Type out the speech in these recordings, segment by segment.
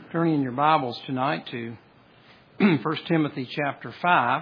Turning in your Bibles tonight to 1 Timothy chapter 5.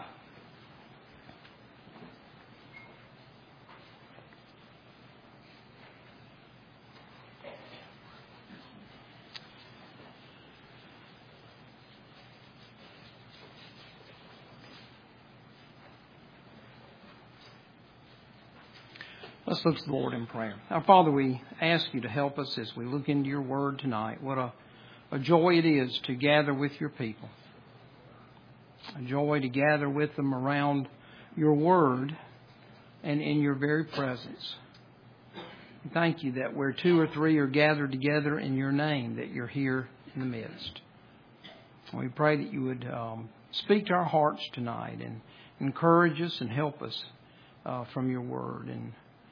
Let's look to the Lord in prayer. Our Father, we ask you to help us as we look into your word tonight. What a joy it is to gather with your people. A joy to gather with them around your word and in your very presence. Thank you that where two or three are gathered together in your name, that you're here in the midst. We pray that you would speak to our hearts tonight and encourage us and help us from your word and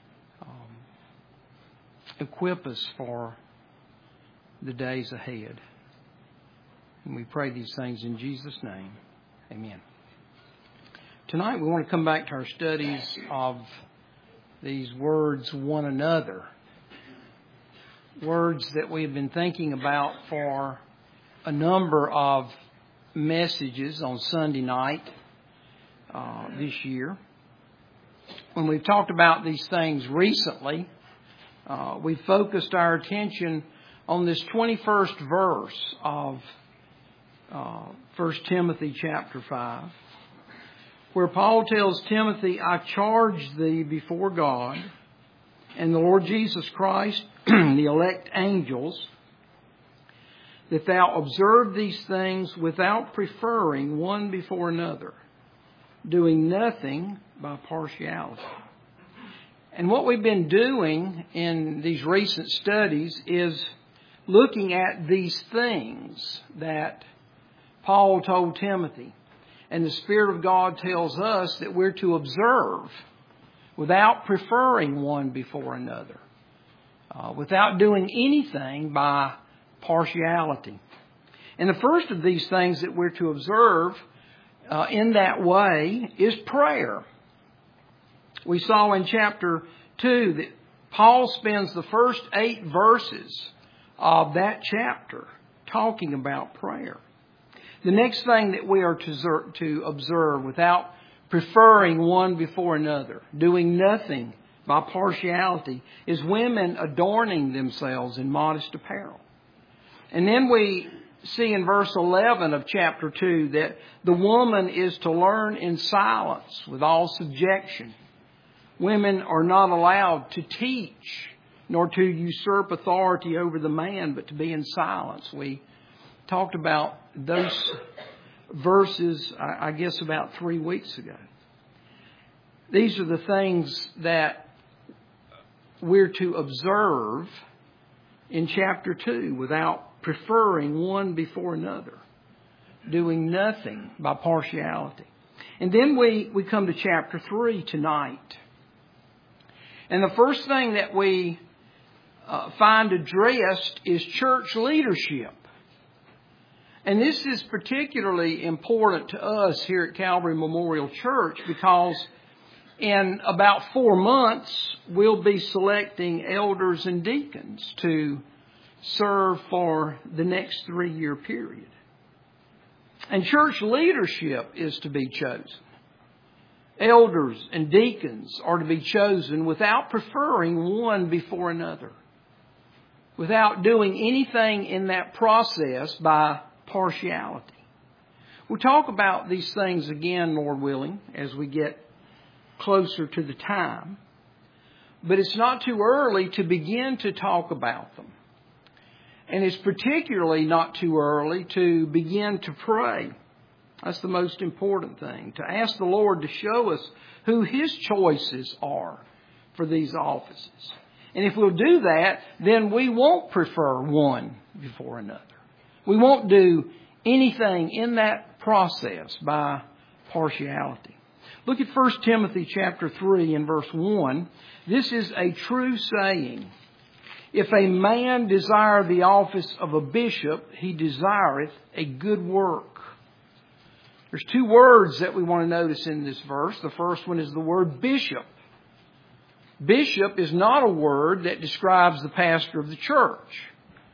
equip us for the days ahead. And we pray these things in Jesus' name. Amen. Tonight we want to come back to our studies of these words, one another. Words that we have been thinking about for a number of messages on Sunday night this year. When we've talked about these things recently, we focused our attention on this 21st verse of 1 Timothy chapter 5, where Paul tells Timothy, I charge thee before God and the Lord Jesus Christ, the elect angels, that thou observe these things without preferring one before another, doing nothing by partiality. And what we've been doing in these recent studies is looking at these things that Paul told Timothy. And the Spirit of God tells us that we're to observe without preferring one before another, without doing anything by partiality. And the first of these things that we're to observe in that way is prayer. We saw in chapter 2 that Paul spends the first 8 verses of that chapter talking about prayer. The next thing that we are to observe without preferring one before another, doing nothing by partiality, is women adorning themselves in modest apparel. And then we see in verse 11 of chapter 2 that the woman is to learn in silence with all subjection. Women are not allowed to teach nor to usurp authority over the man, but to be in silence. We talked about those verses, I guess, about 3 weeks ago. These are the things that we're to observe in chapter 2 without preferring one before another, doing nothing by partiality. And then we come to chapter 3 tonight. And the first thing that we find addressed is church leadership. And this is particularly important to us here at Calvary Memorial Church because in about 4 months we'll be selecting elders and deacons to serve for the next 3-year period. And church leadership is to be chosen. Elders and deacons are to be chosen without preferring one before another, without doing anything in that process by partiality. We'll talk about these things again, Lord willing, as we get closer to the time. But it's not too early to begin to talk about them. And it's particularly not too early to begin to pray. That's the most important thing. To ask the Lord to show us who His choices are for these offices. And if we'll do that, then we won't prefer one before another. We won't do anything in that process by partiality. Look at 1 Timothy chapter 3 and verse 1. This is a true saying. If a man desire the office of a bishop, he desireth a good work. There's 2 words that we want to notice in this verse. The first one is the word bishop. Bishop is not a word that describes the pastor of the church.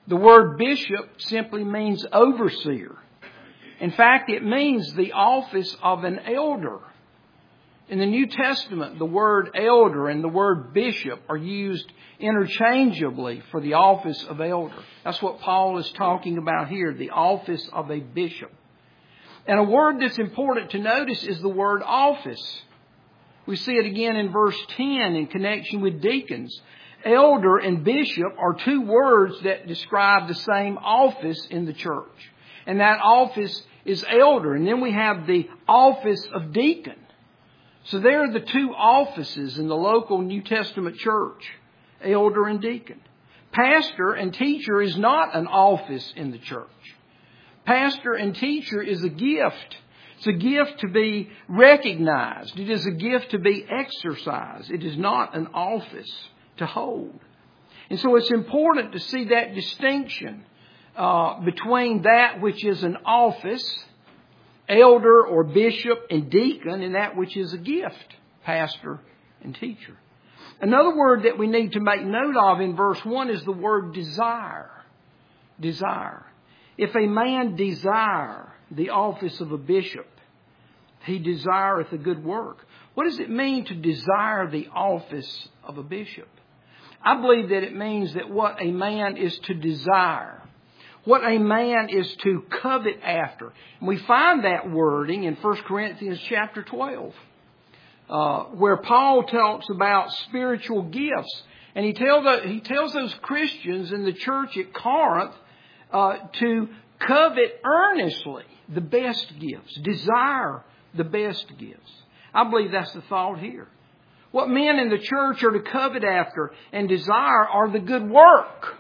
The word bishop simply means overseer. In fact, it means the office of an elder. In the New Testament, the word elder and the word bishop are used interchangeably for the office of elder. That's what Paul is talking about here, the office of a bishop. And a word that's important to notice is the word office. We see it again in verse 10 in connection with deacons. Elder and bishop are two words that describe the same office in the church. And that office is elder. And then we have the office of deacon. So there are the two offices in the local New Testament church, elder and deacon. Pastor and teacher is not an office in the church. Pastor and teacher is a gift. It's a gift to be recognized. It is a gift to be exercised. It is not an office to hold. And so it's important to see that distinction between that which is an office, elder or bishop and deacon, and that which is a gift, pastor and teacher. Another word that we need to make note of in verse 1 is the word desire. Desire. If a man desire the office of a bishop, he desireth a good work. What does it mean to desire the office of a bishop? I believe that it means that what a man is to desire, what a man is to covet after. And we find that wording in 1 Corinthians chapter 12, where Paul talks about spiritual gifts. And he tells those Christians in the church at Corinth to covet earnestly the best gifts, desire the best gifts. I believe that's the thought here. What men in the church are to covet after and desire are the good work.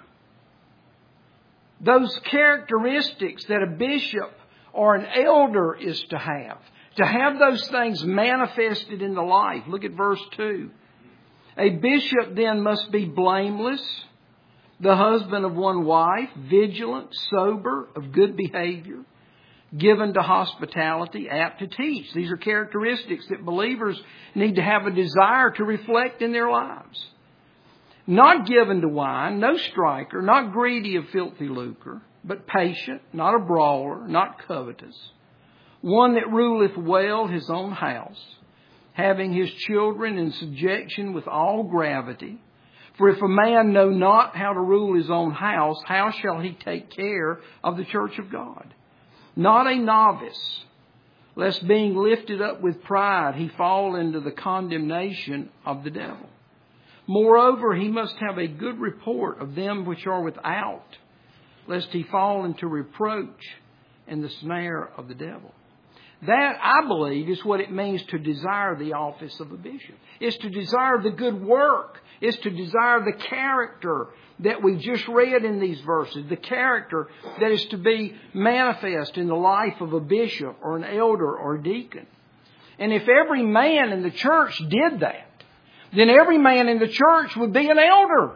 Those characteristics that a bishop or an elder is to have. To have those things manifested in the life. Look at verse 2. A bishop then must be blameless, the husband of one wife, vigilant, sober, of good behavior, given to hospitality, apt to teach. These are characteristics that believers need to have a desire to reflect in their lives. Not given to wine, no striker, not greedy of filthy lucre, but patient, not a brawler, not covetous. One that ruleth well his own house, having his children in subjection with all gravity. For if a man know not how to rule his own house, how shall he take care of the church of God? Not a novice, lest being lifted up with pride he fall into the condemnation of the devil. Moreover, he must have a good report of them which are without, lest he fall into reproach and the snare of the devil. That, I believe, is what it means to desire the office of a bishop. It's to desire the good work. It's to desire the character that we just read in these verses. The character that is to be manifest in the life of a bishop or an elder or a deacon. And if every man in the church did that, then every man in the church would be an elder.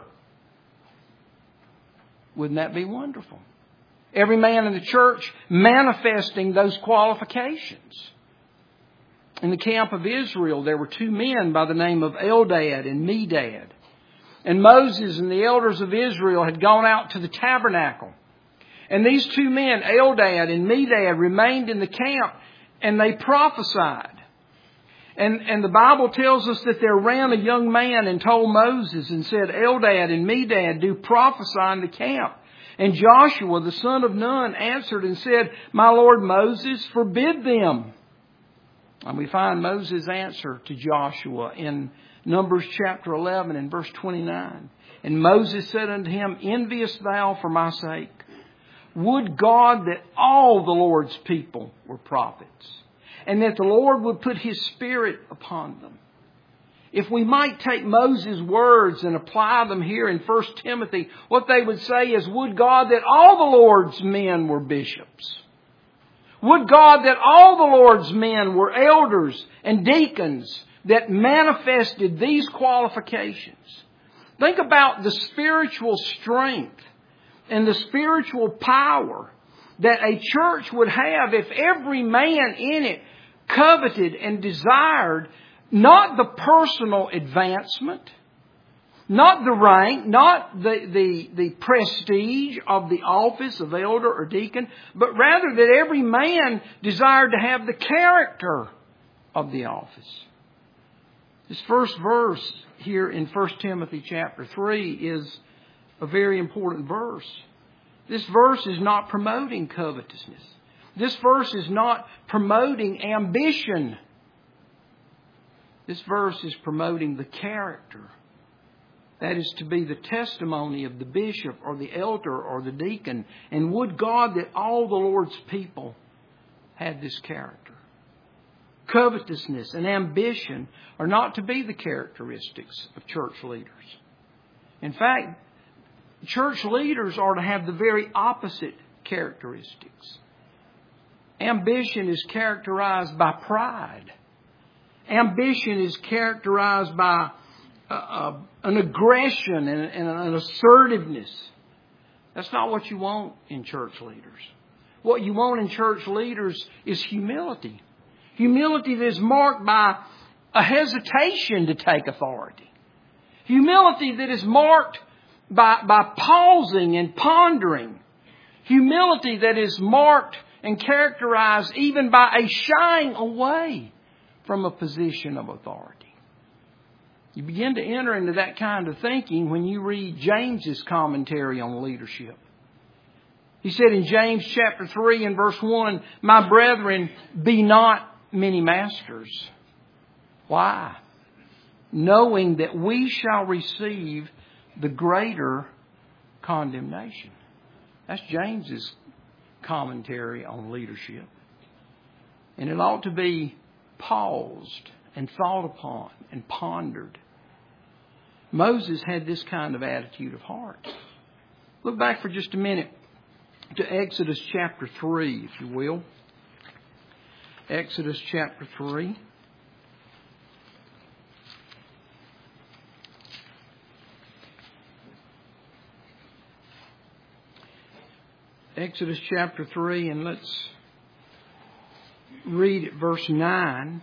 Wouldn't that be wonderful? Every man in the church manifesting those qualifications. In the camp of Israel, there were two men by the name of Eldad and Medad. And Moses and the elders of Israel had gone out to the tabernacle. And these two men, Eldad and Medad, remained in the camp and they prophesied. And the Bible tells us that there ran a young man and told Moses and said, Eldad and Medad do prophesy in the camp. And Joshua, the son of Nun, answered and said, My Lord Moses, forbid them. And we find Moses' answer to Joshua in Numbers chapter 11 and verse 29. And Moses said unto him, Enviest thou for my sake? Would God that all the Lord's people were prophets, and that the Lord would put His Spirit upon them. If we might take Moses' words and apply them here in 1 Timothy, what they would say is, would God that all the Lord's men were bishops. Would God that all the Lord's men were elders and deacons that manifested these qualifications. Think about the spiritual strength and the spiritual power that a church would have if every man in it coveted and desired not the personal advancement, Not the rank, not the prestige of the office of elder or deacon, but rather that every man desired to have the character of the office. This first verse here in 1 Timothy chapter 3 is a very important verse. This verse is not promoting covetousness. This verse is not promoting ambition. This verse is promoting the character. That is to be the testimony of the bishop or the elder or the deacon. And would God that all the Lord's people had this character. Covetousness and ambition are not to be the characteristics of church leaders. In fact, church leaders are to have the very opposite characteristics. Ambition is characterized by pride. Ambition is characterized by an aggression and an assertiveness. That's not what you want in church leaders. What you want in church leaders is humility. Humility that is marked by a hesitation to take authority. Humility that is marked by pausing and pondering. Humility that is marked and characterized even by a shying away from a position of authority. You begin to enter into that kind of thinking when you read James's commentary on leadership. He said in James chapter 3 and verse 1, "My brethren, be not many masters." Why? Knowing that we shall receive the greater condemnation. That's James's commentary on leadership. And it ought to be paused and thought upon and pondered. Moses had this kind of attitude of heart. Look back for just a minute to Exodus chapter 3, if you will. Exodus chapter 3. Exodus chapter 3, and let's read at verse 9,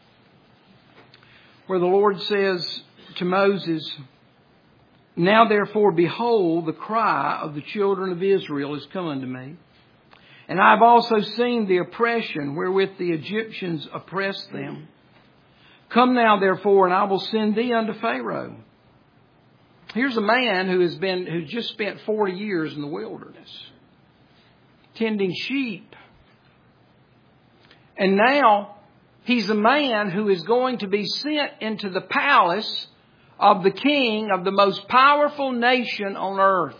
where the Lord says to Moses, "Now therefore, behold, the cry of the children of Israel is come unto me. And I have also seen the oppression wherewith the Egyptians oppress them. Come now therefore, and I will send thee unto Pharaoh." Here's a man who just spent 40 years in the wilderness, tending sheep. And now he's a man who is going to be sent into the palace of the king of the most powerful nation on earth.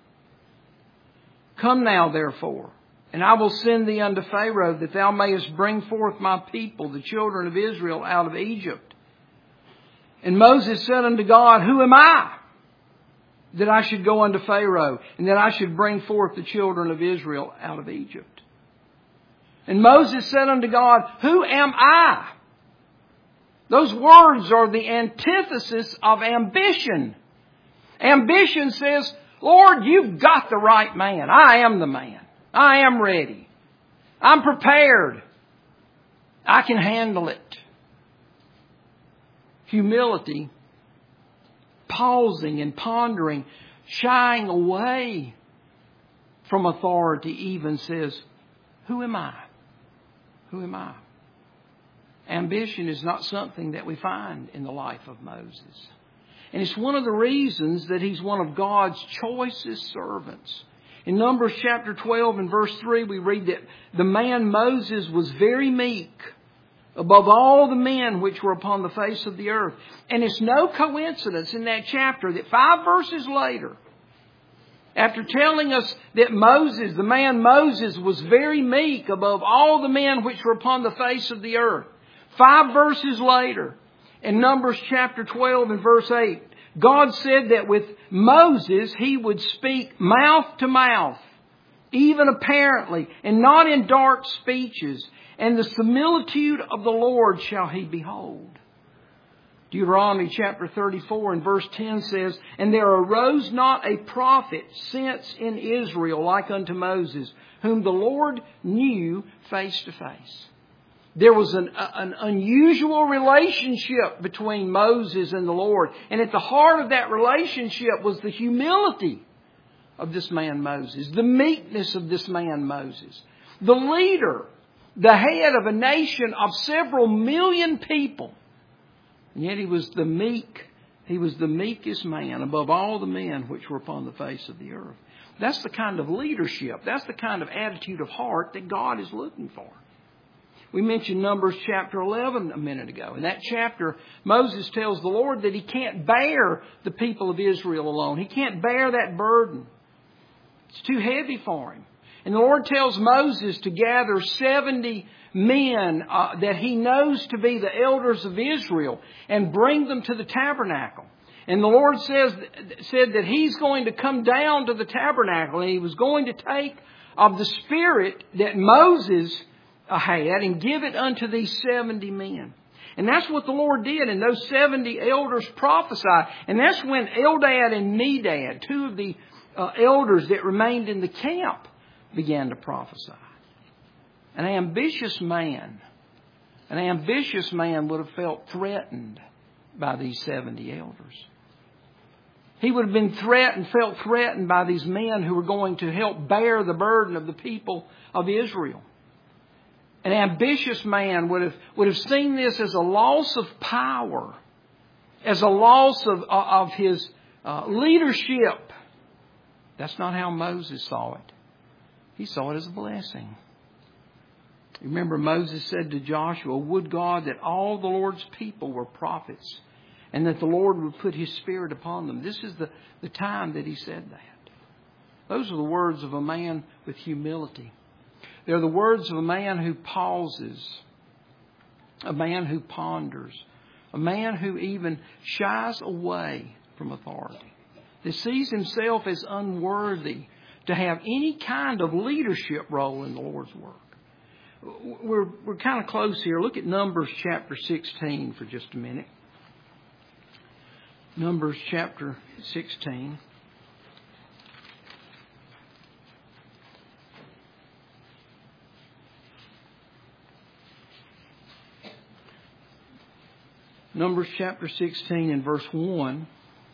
"Come now therefore, and I will send thee unto Pharaoh, that thou mayest bring forth my people, the children of Israel, out of Egypt." And Moses said unto God, "Who am I, that I should go unto Pharaoh, and that I should bring forth the children of Israel out of Egypt?" And Moses said unto God, "Who am I?" Those words are the antithesis of ambition. Ambition says, "Lord, you've got the right man. I am the man. I am ready. I'm prepared. I can handle it." Humility, pausing and pondering, shying away from authority even says, "Who am I? Who am I?" Ambition is not something that we find in the life of Moses. And it's one of the reasons that he's one of God's choicest servants. In Numbers chapter 12 and verse 3, we read that the man Moses was very meek above all the men which were upon the face of the earth. And it's no coincidence in that chapter that 5 verses later, after telling us that Moses, the man Moses, was very meek above all the men which were upon the face of the earth, 5 verses later, in Numbers chapter 12 and verse 8, God said that with Moses he would speak mouth to mouth, even apparently, and not in dark speeches. And the similitude of the Lord shall he behold. Deuteronomy chapter 34 and verse 10 says, "And there arose not a prophet since in Israel like unto Moses, whom the Lord knew face to face." there was an unusual relationship between Moses and the Lord. And at the heart of that relationship was the humility of this man Moses, the meekness of this man Moses, the leader, the head of a nation of several million people. And yet he was the meekest man above all the men which were upon the face of the earth. That's the kind of leadership, that's the kind of attitude of heart that God is looking for. We mentioned Numbers chapter 11 a minute ago. In that chapter, Moses tells the Lord that he can't bear the people of Israel alone. He can't bear that burden. It's too heavy for him. And the Lord tells Moses to gather 70 men that he knows to be the elders of Israel and bring them to the tabernacle. And the Lord said that He's going to come down to the tabernacle and He was going to take of the Spirit that Moses had and give it unto these 70 men. And that's what the Lord did. And those 70 elders prophesied. And that's when Eldad and Medad, two of the elders that remained in the camp, began to prophesy. An ambitious man would have felt threatened by these 70 elders. He would have been felt threatened by these men who were going to help bear the burden of the people of Israel. An ambitious man would have seen this as a loss of power, as a loss of his leadership. That's not how Moses saw it. He saw it as a blessing. Remember, Moses said to Joshua, "Would God that all the Lord's people were prophets, and that the Lord would put His Spirit upon them." This is the time that he said that. Those are the words of a man with humility. They're the words of a man who pauses, a man who ponders, a man who even shies away from authority, that sees himself as unworthy to have any kind of leadership role in the Lord's work. We're kind of close here. Look at Numbers chapter 16 for just a minute. Numbers chapter 16. Numbers chapter 16 and verse 1.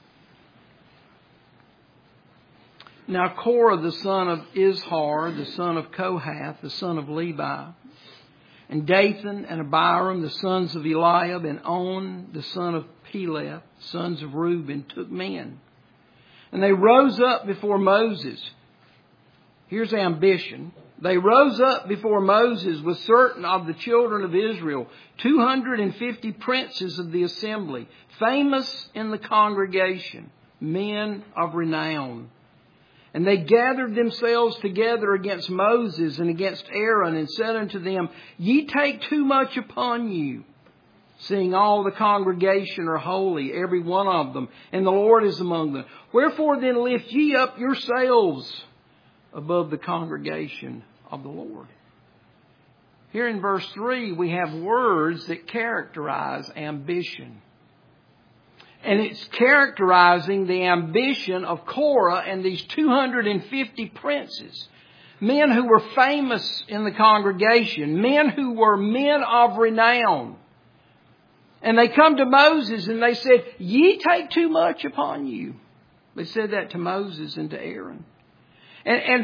Now Korah the son of Izhar, the son of Kohath, the son of Levi, and Dathan and Abiram, the sons of Eliab, and On, the son of Peleth, sons of Reuben, took men. And they rose up before Moses. Here's ambition. They rose up before Moses with certain of the children of Israel, 250 princes of the assembly, famous in the congregation, men of renown. And they gathered themselves together against Moses and against Aaron, and said unto them, Ye take too much upon you, seeing all the congregation are holy, every one of them, and the Lord is among them. Wherefore then lift ye up yourselves above the congregation of the Lord. Here in verse 3 we have words that characterize ambition. And it's characterizing the ambition of Korah and these 250 princes. Men who were famous in the congregation. Men who were men of renown. And they come to Moses and they said, Ye take too much upon you. They said that to Moses and to Aaron. And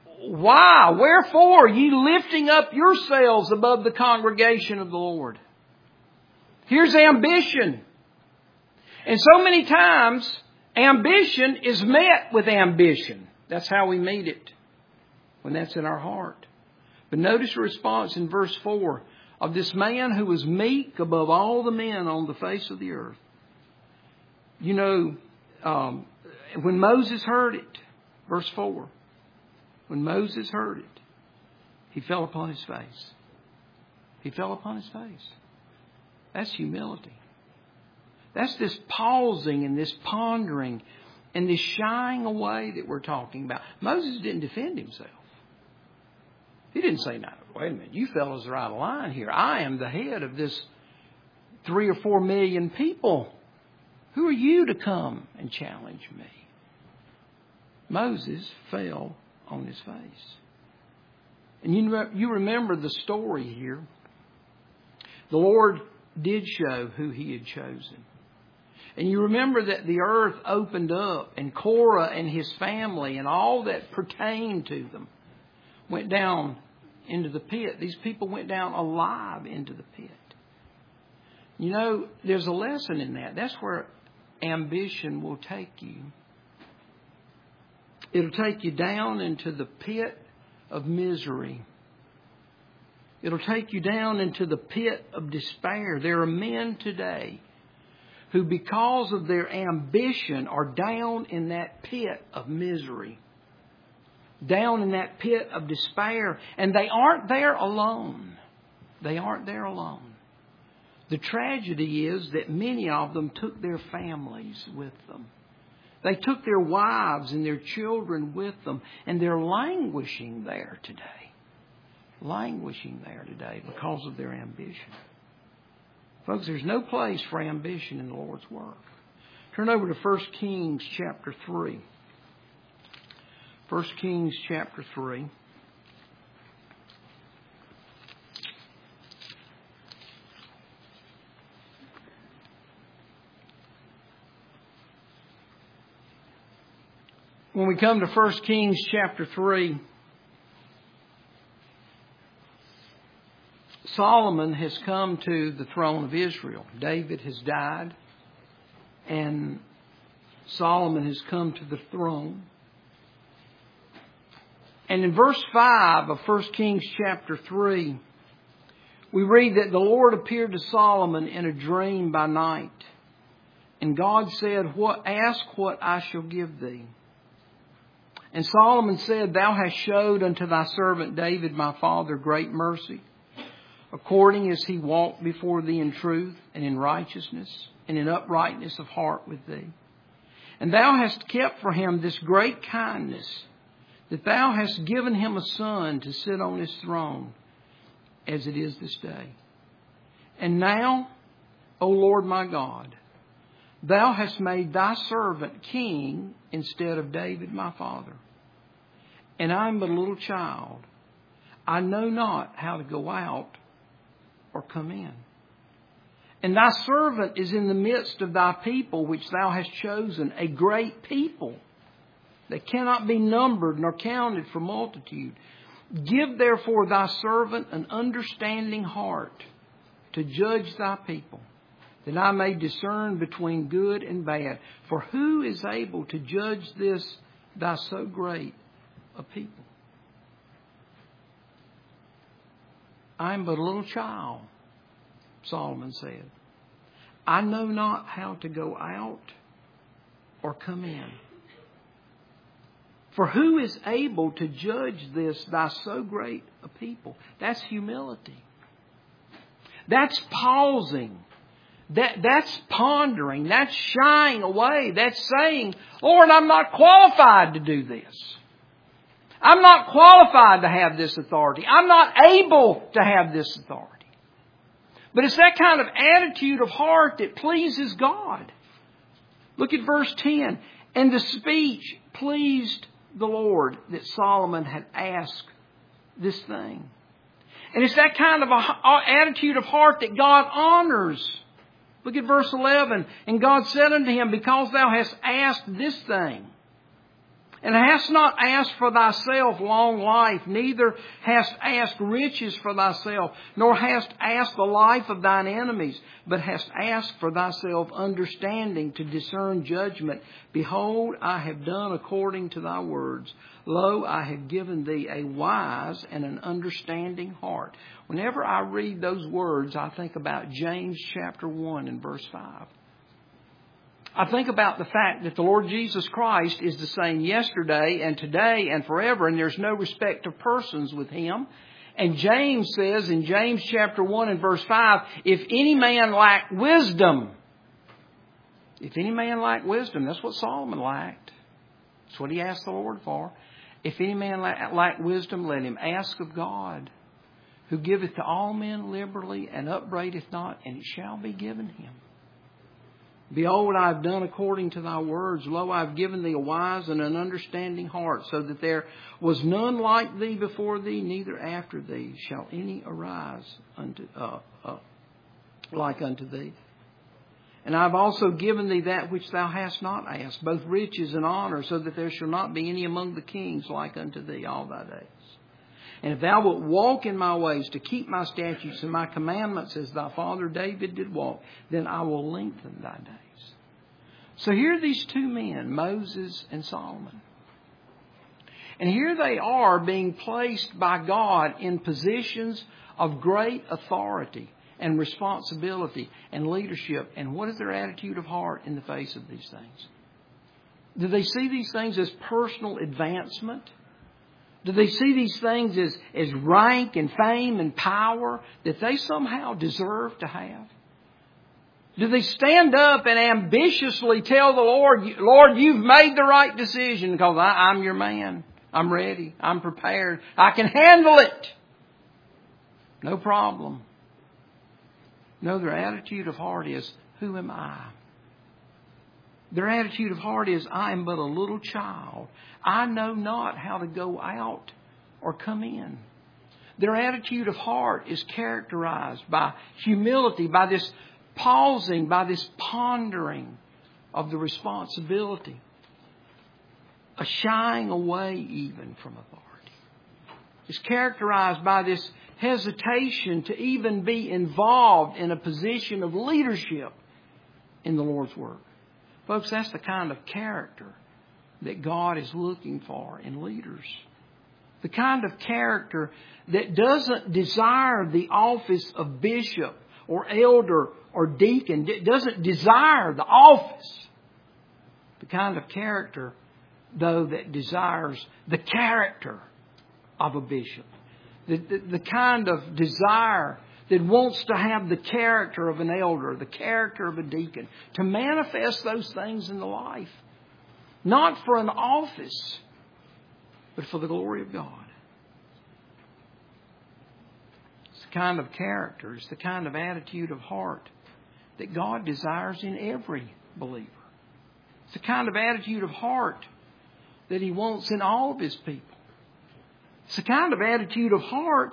why? Wherefore ye lifting up yourselves above the congregation of the Lord? Here's ambition. And so many times, ambition is met with ambition. That's how we meet it, when that's in our heart. But notice the response in verse 4 of this man who was meek above all the men on the face of the earth. You know, when Moses heard it, verse 4, when Moses heard it, he fell upon his face. He fell upon his face. That's humility. That's this pausing and this pondering and this shying away that we're talking about. Moses didn't defend himself. He didn't say, "No, wait a minute, you fellows are out of line here. I am the head of this 3 or 4 million people. Who are you to come and challenge me?" Moses fell on his face. And you remember the story here. the Lord did show who He had chosen. And you remember that the earth opened up, and Korah and his family and all that pertained to them went down into the pit. These people went down alive into the pit. You know, there's a lesson in that. That's where ambition will take you. It'll take you down into the pit of misery. It'll take you down into the pit of despair. There are men today who, because of their ambition, are down in that pit of misery. Down in that pit of despair. And they aren't there alone. They aren't there alone. The tragedy is that many of them took their families with them. They took their wives and their children with them. And they're languishing there today. Languishing there today because of their ambition. Folks, there's no place for ambition in the Lord's work. Turn over to 1 Kings chapter 3. 1 Kings chapter 3. When we come to 1 Kings chapter 3, Solomon has come to the throne of Israel. David has died, and Solomon has come to the throne. And in verse 5 of 1 Kings chapter 3, we read that the Lord appeared to Solomon in a dream by night. And God said, ask what I shall give thee. And Solomon said, Thou hast showed unto thy servant David my father great mercy, according as he walked before thee in truth and in righteousness and in uprightness of heart with thee. And thou hast kept for him this great kindness, that thou hast given him a son to sit on his throne, as it is this day. And now, O Lord my God, thou hast made thy servant king instead of David my father. And I am but a little child. I know not how to go out or come in. And thy servant is in the midst of thy people, which thou hast chosen, a great people that cannot be numbered nor counted for multitude. Give therefore thy servant an understanding heart to judge thy people, that I may discern between good and bad. For who is able to judge this thy so great a people? I am but a little child, Solomon said. I know not how to go out or come in. For who is able to judge this thy so great a people? That's humility. That's pausing. That's pondering. That's shying away. That's saying, Lord, I'm not qualified to do this. I'm not qualified to have this authority. I'm not able to have this authority. But it's that kind of attitude of heart that pleases God. Look at verse 10. And the speech pleased the Lord that Solomon had asked this thing. And it's that kind of attitude of heart that God honors. Look at verse 11. And God said unto him, Because thou hast asked this thing, and hast not asked for thyself long life, neither hast asked riches for thyself, nor hast asked the life of thine enemies, but hast asked for thyself understanding to discern judgment. Behold, I have done according to thy words. Lo, I have given thee a wise and an understanding heart. Whenever I read those words, I think about James chapter 1 and verse 5. I think about the fact that the Lord Jesus Christ is the same yesterday and today and forever, and there's no respect of persons with Him. And James says in James chapter 1 and verse 5, if any man lack wisdom, that's what Solomon lacked. That's what he asked the Lord for. If any man lack wisdom, let him ask of God, who giveth to all men liberally and upbraideth not, and it shall be given him. Behold, I have done according to thy words. Lo, I have given thee a wise and an understanding heart, so that there was none like thee before thee, neither after thee shall any arise like unto thee. And I have also given thee that which thou hast not asked, both riches and honor, so that there shall not be any among the kings like unto thee all thy days. And if thou wilt walk in my ways to keep my statutes and my commandments as thy father David did walk, then I will lengthen thy days. So here are these two men, Moses and Solomon. And here they are being placed by God in positions of great authority and responsibility and leadership. And what is their attitude of heart in the face of these things? Do they see these things as personal advancement? Do they see these things as rank and fame and power that they somehow deserve to have? Do they stand up and ambitiously tell the Lord, Lord, you've made the right decision because I'm your man. I'm ready. I'm prepared. I can handle it. No problem. No, their attitude of heart is, who am I? Their attitude of heart is, I am but a little child. I know not how to go out or come in. Their attitude of heart is characterized by humility, by this pausing, by this pondering of the responsibility. A shying away even from authority. It's characterized by this hesitation to even be involved in a position of leadership in the Lord's work. Folks, that's the kind of character that God is looking for in leaders. The kind of character that doesn't desire the office of bishop or elder or deacon, doesn't desire the office. The kind of character, though, that desires the character of a bishop. The kind of desire that wants to have the character of an elder, the character of a deacon, to manifest those things in the life. Not for an office, but for the glory of God. It's the kind of character, it's the kind of attitude of heart that God desires in every believer. It's the kind of attitude of heart that He wants in all of His people. It's the kind of attitude of heart,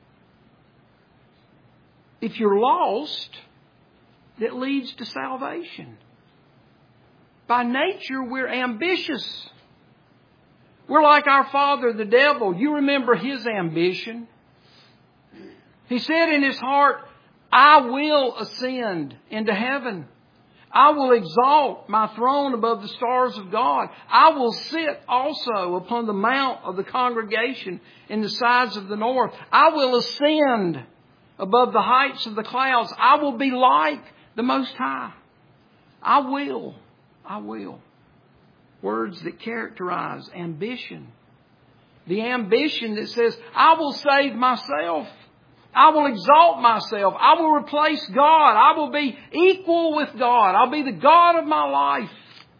if you're lost, that leads to salvation. By nature, we're ambitious. We're like our father, the devil. You remember his ambition. He said in his heart, I will ascend into heaven. I will exalt my throne above the stars of God. I will sit also upon the mount of the congregation in the sides of the north. I will ascend above the heights of the clouds. I will be like the Most High. I will. Words that characterize ambition. The ambition that says, I will save myself. I will exalt myself. I will replace God. I will be equal with God. I'll be the God of my life.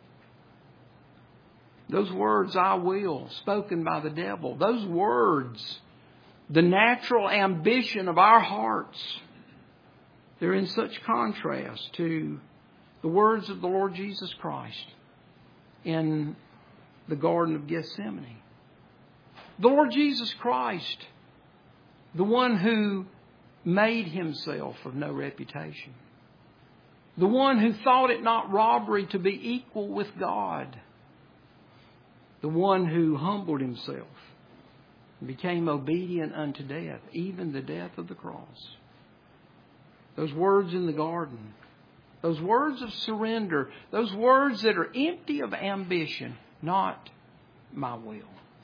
Those words, I will, spoken by the devil. Those words, the natural ambition of our hearts, they're in such contrast to the words of the Lord Jesus Christ in the Garden of Gethsemane. The Lord Jesus Christ, the one who made Himself of no reputation. The one who thought it not robbery to be equal with God. The one who humbled Himself and became obedient unto death, even the death of the cross. Those words in the garden, those words of surrender, those words that are empty of ambition, not my will,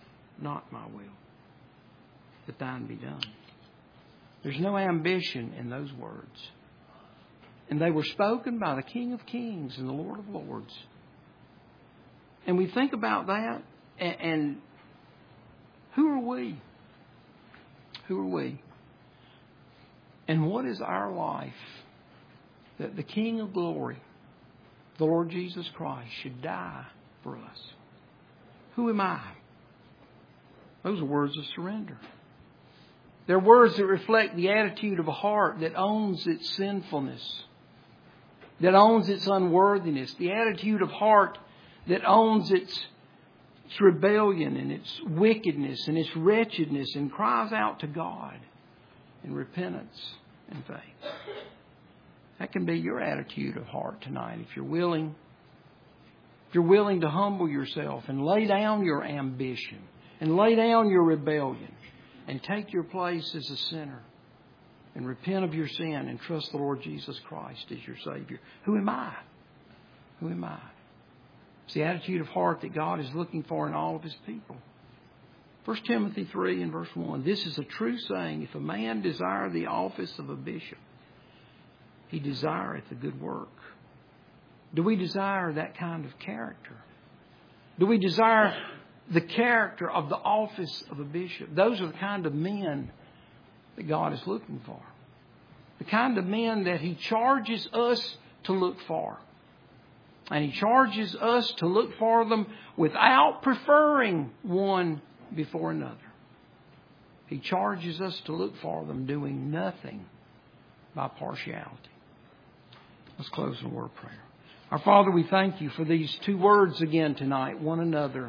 but thine be done. There's no ambition in those words. And they were spoken by the King of Kings and the Lord of Lords. And we think about that, and who are we? Who are we? And what is our life that the King of Glory, the Lord Jesus Christ, should die for us? Who am I? Those are words of surrender. They're words that reflect the attitude of a heart that owns its sinfulness, that owns its unworthiness, the attitude of heart that owns its rebellion and its wickedness and its wretchedness and cries out to God in repentance and faith. That can be your attitude of heart tonight. If you're willing to humble yourself and lay down your ambition and lay down your rebellion and take your place as a sinner and repent of your sin and trust the Lord Jesus Christ as your Savior. Who am I? Who am I? It's the attitude of heart that God is looking for in all of His people. 1 Timothy 3 and verse 1. This is a true saying. If a man desire the office of a bishop, he desireth a good work. Do we desire that kind of character? Do we desire the character of the office of a bishop? Those are the kind of men that God is looking for. The kind of men that He charges us to look for. And He charges us to look for them without preferring one before another. He charges us to look for them doing nothing by partiality. Let's close in a word of prayer. Our Father, we thank You for these two words again tonight, one another.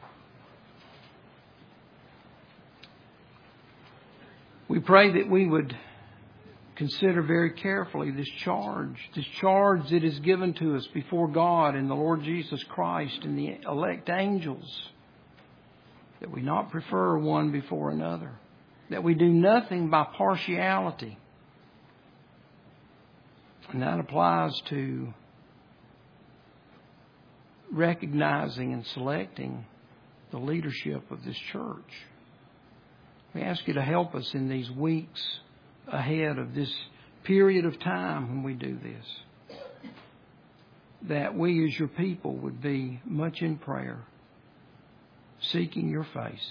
We pray that we would consider very carefully this charge that is given to us before God and the Lord Jesus Christ and the elect angels, that we not prefer one before another, that we do nothing by partiality. And that applies to recognizing and selecting the leadership of this church. We ask You to help us in these weeks ahead of this period of time when we do this, that we as Your people would be much in prayer, seeking Your face.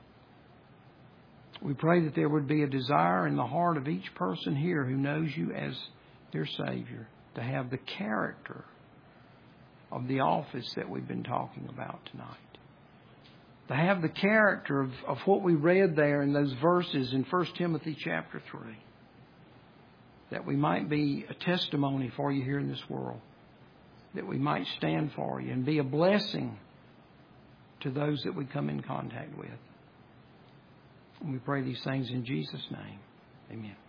We pray that there would be a desire in the heart of each person here who knows You as their Savior to have the character of the office that we've been talking about tonight. To have the character of what we read there in those verses in 1 Timothy chapter 3. That we might be a testimony for You here in this world. That we might stand for You and be a blessing to those that we come in contact with. And we pray these things in Jesus' name. Amen.